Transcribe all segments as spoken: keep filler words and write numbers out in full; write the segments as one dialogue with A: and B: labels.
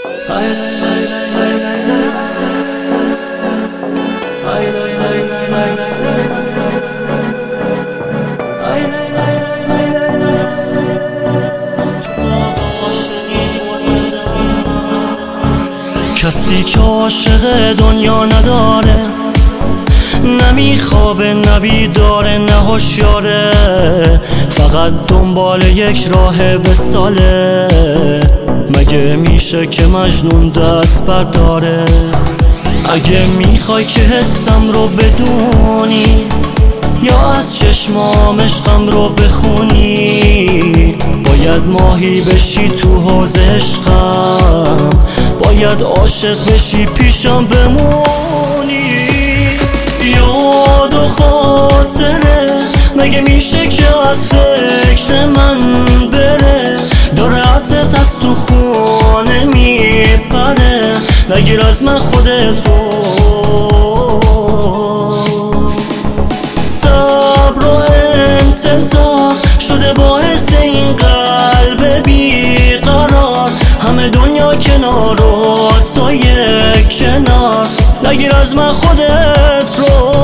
A: کسی که عاشق دنیا نداره، نمیخوابه نبیداره نه هوشیاره، فقط دنبال یک راه وصاله. مگه میشه که مجنون دست برداره؟ اگه میخوای که حسم رو بدونی یا از چشمام عشقم رو بخونی، باید ماهی بشی تو حوض عشقم، باید عاشق بشی پیشم بمونی. یاد و خاطره مگه میشه که از فکر من بره؟ داره عطرت از تو خونه میپره، نگیر از من خودت رو. صبر و انتظار شده باعث این قلب بیقرار، همه دنیا کنار و تو یک کنار، نگیر از من خودت رو.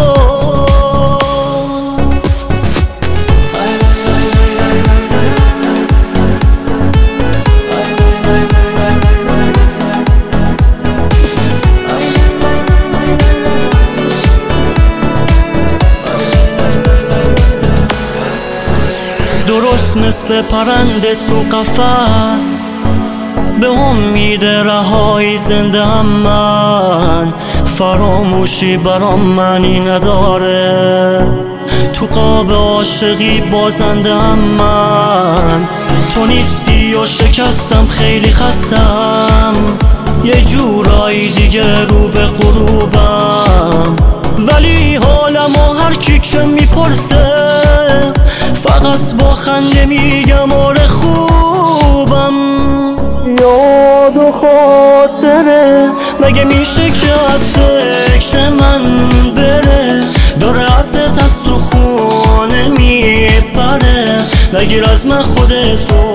A: درست مثل پرنده تو قفس، به امید رهایی زنده هم من، فراموشی برام معنی نداره، تو قاب عاشقی بازنده هم من. تو نیستی و شکستم خیلی خستم، یه جورایی دیگه رو به غروبم، ولی حالم و هر کی که میپرسه فقط با خنده میگم آره خوبم. یاد و خاطره مگه میشه که از فکر من بره؟ داره عطرت از تو خونه میپره، نگیر از من خودت رو.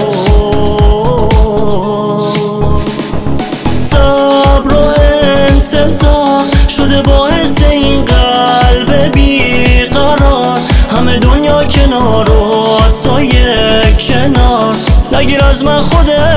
A: صبر و انتظار شده باعث این قلب بیقرار، همه دنیا کنار و تو یک کنار، نگیر از من خودت